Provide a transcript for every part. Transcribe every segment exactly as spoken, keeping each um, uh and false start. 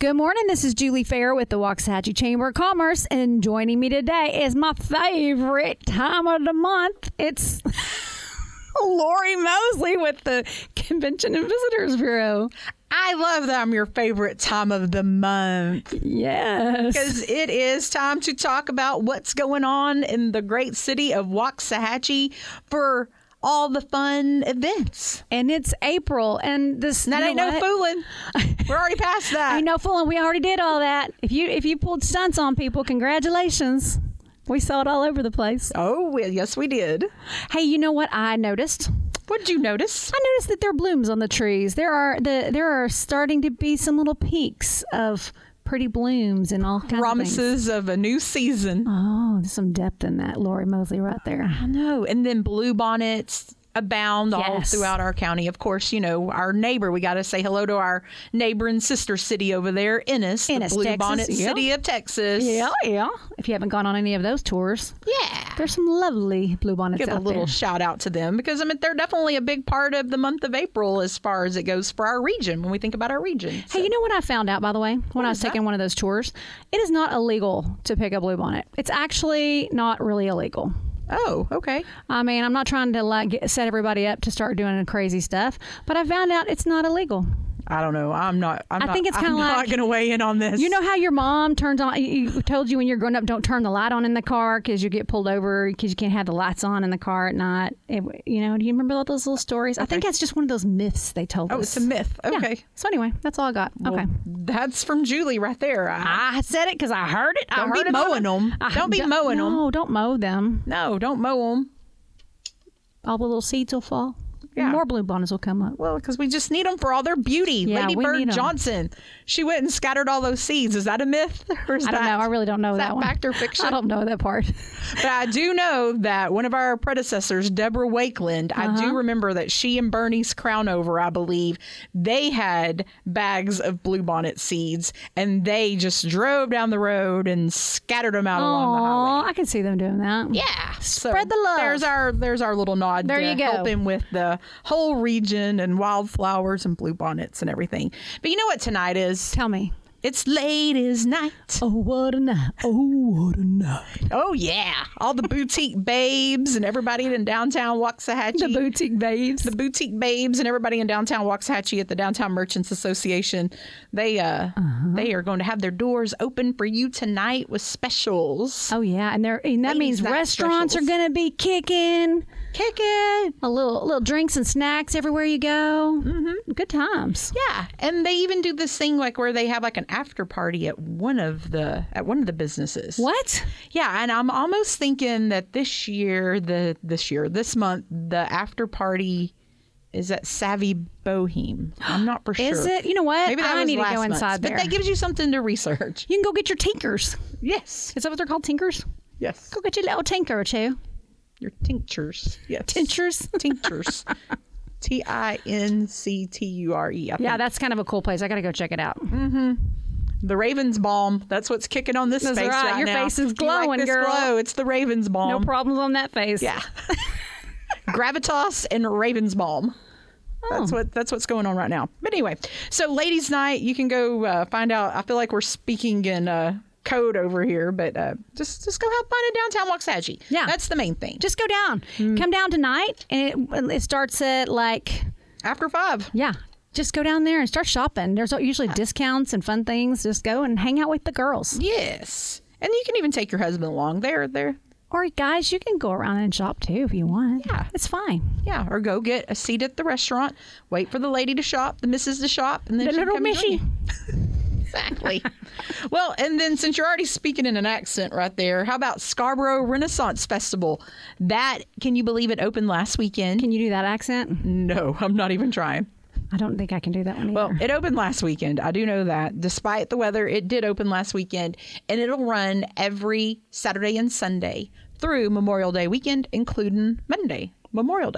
Good morning. This is Julie Fair with the Waxahachie Chamber of Commerce, and joining me today is my favorite time of the month. It's Lori Mosley with the Convention and Visitors Bureau. I love that I'm your favorite time of the month. Yes. Because it is time to talk about what's going on in the great city of Waxahachie for all the fun events. And it's April, and this That ain't no fooling. We're already past that. Ain't no fooling. We already did all that. If you if you pulled stunts on people, congratulations. We saw it all over the place. Oh, well, yes, we did. Hey, you know what I noticed? What did you notice? I noticed that there are blooms on the trees. There are the there are starting to be some little peaks of pretty blooms and all kinds Promises of of a new season. Oh, there's some depth in that, Lori Mosley, right there. I know. And then bluebonnets abound all Yes. throughout our county. Of course, you know, our neighbor, we got to say hello to our neighbor and sister city over there, Ennis, Ennis, the bluebonnet Texas, yeah. city of Texas. Yeah, yeah. If you haven't gone on any of those tours, Yeah. there's some lovely bluebonnets Give a out little there. shout out to them because, I mean, they're definitely a big part of the month of April as far as it goes for our region when we think about our region. So- Hey, you know what I found out, by the way, when What I was is that? taking one of those tours? It is not illegal to pick a bluebonnet. It's actually not really illegal. Oh, okay. I mean, I'm not trying to like get, set everybody up to start doing crazy stuff, but I found out it's not illegal. I don't know. I'm not. I'm I not, think it's I'm kinda not like- going to weigh in on this. You know how your mom turns on, you you told you when you're growing up, don't turn the light on in the car because you get pulled over because you can't have the lights on in the car at night. It, you know, do you remember all those little stories? I think Okay. that's just one of those myths they told Oh, us. it's a myth. Yeah. Okay. So anyway, that's all I got. Well, okay. That's from Julie right there. I, I said it because I heard it. I Don't heard be it on mowing it. them. I- Don't be d- mowing them. No, don't mow them. No, don't mow them. All the little seeds will fall. Yeah. More bluebonnets will come up. Well, because we just need them for all their beauty. Yeah, Lady we Bird need 'em. Johnson, she went and scattered all those seeds. Is that a myth? Or is I don't that, know. I really don't know is that, that one. fact or fiction? I don't know that part. But I do know that one of our predecessors, Deborah Wakeland, I Uh-huh. do remember that she and Bernice Crownover, I believe, they had bags of bluebonnet seeds, and they just drove down the road and scattered them out along the highway. Oh, I can see them doing that. Yeah, Spread the love. There's our there's our little nod. There to you go. helping with the whole region and wildflowers and bluebonnets and everything. But you know what tonight is? Tell me. It's ladies' night. Oh, what a night. Oh, what a night. Oh yeah, all the boutique babes and everybody in downtown Waxahachie. The boutique babes. The boutique babes and everybody in downtown Waxahachie at the Downtown Merchants Association. They uh Uh-huh. they are going to have their doors open for you tonight with specials. Oh, yeah. And, they're, and that Ladies' means night restaurants specials. are going to be kicking. Kick it. A little little drinks and snacks everywhere you go. Mm-hmm. Good times. Yeah, and they even do this thing like where they have like an after party at one of the at one of the businesses. What? Yeah, and I'm almost thinking that this year, the this year, this month, the after party is at Savvy Bohem. I'm not for sure. Is it? You know what? Maybe that I was need to last go month. inside there. But that gives you something to research. You can go get your tinkers. Yes. Is that what they're called? Tinkers? Yes. Go get your little tinker or two. Your tinctures. Yes. Tinctures? Tinctures. T I N C T U R E. I Yeah, think. that's kind of a cool place. I got to go check it out. The Raven's Balm. That's what's kicking on this That's face right. right Your now. face is You like glowing, this girl. glow. It's the Raven's Balm. No problems on that face. Yeah. Gravitas and Raven's Balm. That's Oh. what that's what's going on right now. But anyway, so ladies' night, you can go uh, find out. I feel like we're speaking in uh, code over here, but uh, just just go have fun in downtown Waxahachie. Yeah. That's the main thing. Just go down. Hmm. Come down tonight, and it, it starts at like, After five. yeah. Just go down there and start shopping. There's usually discounts and fun things. Just go and hang out with the girls. Yes. And you can even take your husband along. They're they're Or guys, you can go around and shop too if you want. Yeah. It's fine. yeah, or go get a seat at the restaurant, wait for the lady to shop, the missus to shop, and then The she can little come and join Missy. you. Exactly. Well, and then since you're already speaking in an accent right there, how about Scarborough Renaissance Festival? That, can you believe it opened last weekend? Can you do that accent? No, I'm not even trying. I don't think I can do that one either. Well, it opened last weekend. I do know that. Despite the weather, it did open last weekend, and it'll run every Saturday and Sunday through Memorial Day weekend, including Monday, Memorial Day.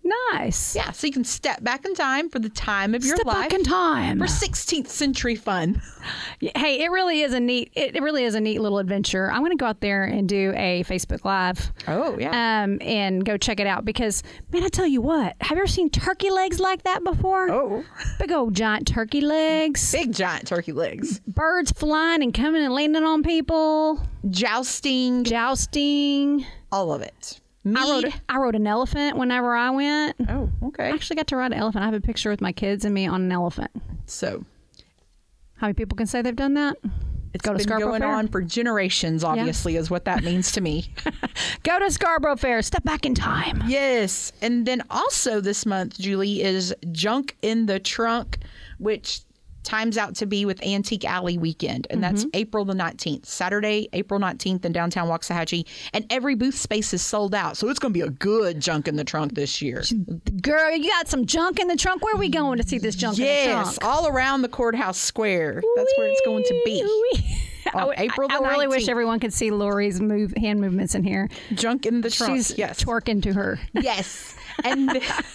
Nice. Yeah, so you can step back in time for the time of your Step life. back in time. For sixteenth century fun. Hey, it really is a neat. It, it really is a neat little adventure. I'm going to go out there and do a Facebook Live. Oh, yeah. Um, and go check it out because, man, I tell you what. Have you ever seen turkey legs like that before? Oh. Big old giant turkey legs. Big giant turkey legs. Birds flying and coming and landing on people. Jousting. Jousting. All of it. I rode, a, I rode an elephant whenever I went. Oh, okay. I actually got to ride an elephant. I have a picture with my kids and me on an elephant. So, how many people can say they've done that? it's Go to been Scarborough going Fair? on for generations, obviously, is what that means to me. Go to Scarborough Fair. Step back in time. Yes. And then also this month, Julie, is Junk in the Trunk, which times out to be with Antique Alley Weekend. And that's April the nineteenth, Saturday, April nineteenth in downtown Waxahachie. And every booth space is sold out. So it's going to be a good Junk in the Trunk this year. Girl, you got some junk in the trunk. Where are we going to see this junk in the Yes, trunk? all around the courthouse square. That's where it's going to be. I, On April the I really wish nineteenth. everyone could see Lori's move hand movements in here. Junk in the Trunk. She's yes. twerking to her. Yes. And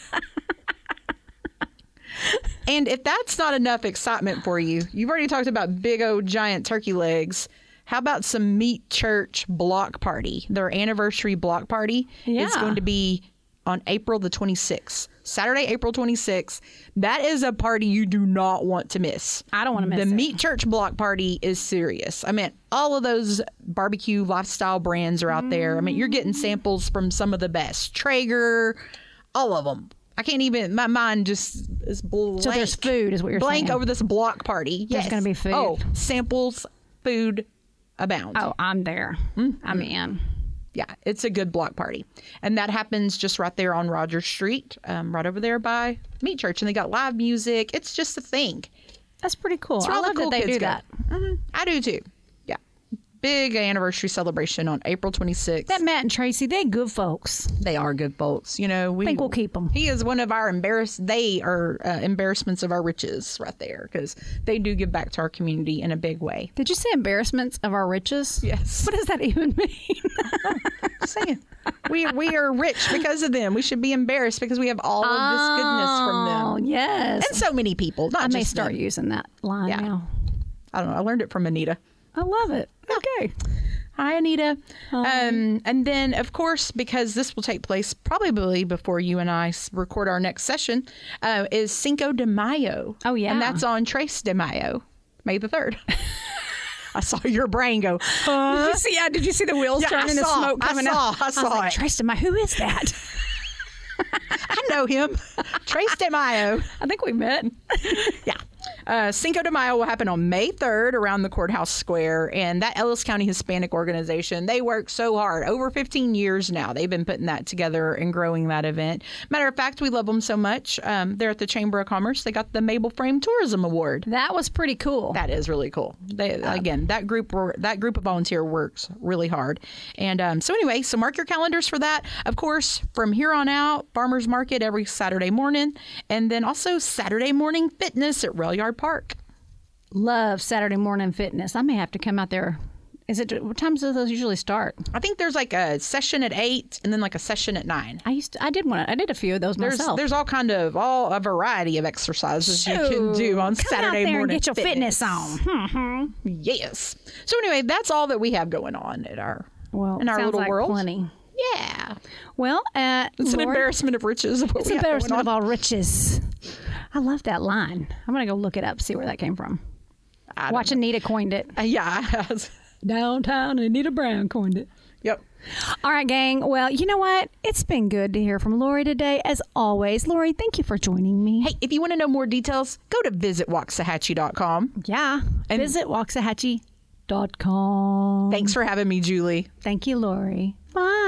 and if that's not enough excitement for you, you've already talked about big old giant turkey legs. How about some Meat Church block party? Their anniversary block party Yeah. is going to be on April the twenty-sixth. Saturday, April twenty-sixth. That is a party you do not want to miss. I don't want to miss The it. Meat Church block party is serious. I mean, all of those barbecue lifestyle brands are out there. I mean, you're getting samples from some of the best. Traeger, all of them. I can't even, my mind just is blank. So there's food is what you're blank saying. over this block party. There's Yes. gonna be food. Oh, samples, food abound. Oh, I'm there. Mm-hmm. I'm in. Yeah, it's a good block party. And that happens just right there on Rogers Street, um, right over there by Meat Church. And they got live music. It's just a thing. That's pretty cool. It's where I all the love cool that they kids do go. that. hmm I do too. Yeah. Big anniversary celebration on April twenty-sixth. That Matt and Tracy, they good folks. They are good folks. You know, we Think we'll keep 'em. He is one of our embarrass. They are uh, embarrassments of our riches right there because they do give back to our community in a big way. Did you say embarrassments of our riches? Yes. What does that even mean? Just saying. We, we are rich because of them. We should be embarrassed because we have all of this goodness from them. Oh, yes. And so many people. Not I may just start them. using that line Yeah. now. I don't know. I learned it from Anita. I love it. Okay. Hi, Anita. Um, and then, of course, because this will take place probably before you and I s- record our next session, uh, is Cinco de Mayo. Oh, yeah. And that's on Tres de Mayo, May the third. I saw your brain go, huh? Did you see? Yeah, did you see the wheels Yeah, I turning, the saw, smoke I coming saw, out? I was saw like, it. Tristan, my, who is that? I know him. Tres de Mayo. I think we met. Yeah. Uh, Cinco de Mayo will happen on May third around the courthouse square. And that Ellis County Hispanic organization, they work so hard. Over fifteen years now, they've been putting that together and growing that event. Matter of fact, we love them so much. Um, they're at the Chamber of Commerce. They got the Mabel Frame Tourism Award. That was pretty cool. That is really cool. They, again, that group wor- that group of volunteer works really hard. And um, so anyway, so mark your calendars for that. Of course, from here on out, Farmers Market every Saturday morning. And then also Saturday morning fitness at Rail Yard Park. Love Saturday morning fitness. I may have to come out there. Is it what times do those usually start? I think there's like a session at eight and then like a session at nine. I used to, I did one. I did a few of those There's myself. there's all kind of all a variety of exercises you can do on Come Saturday out there morning. and get your fitness, on. Yes. So anyway, that's all that we have going on at our Well, in our sounds little like world. plenty. Yeah. Well, uh, It's an Lord, embarrassment of riches of what It's we an have going embarrassment of on. all riches. I love that line. I'm gonna go look it up, see where that came from. I don't Watch know. Anita coined it. Uh, yeah. Downtown Anita Brown coined it. Yep. All right, gang. Well, you know what? It's been good to hear from Lori today, as always. Lori, thank you for joining me. Hey, if you want to know more details, go to visit waxahachie dot com. Yeah. And- Visit waxahachie dot com. Thanks for having me, Julie. Thank you, Lori. Bye.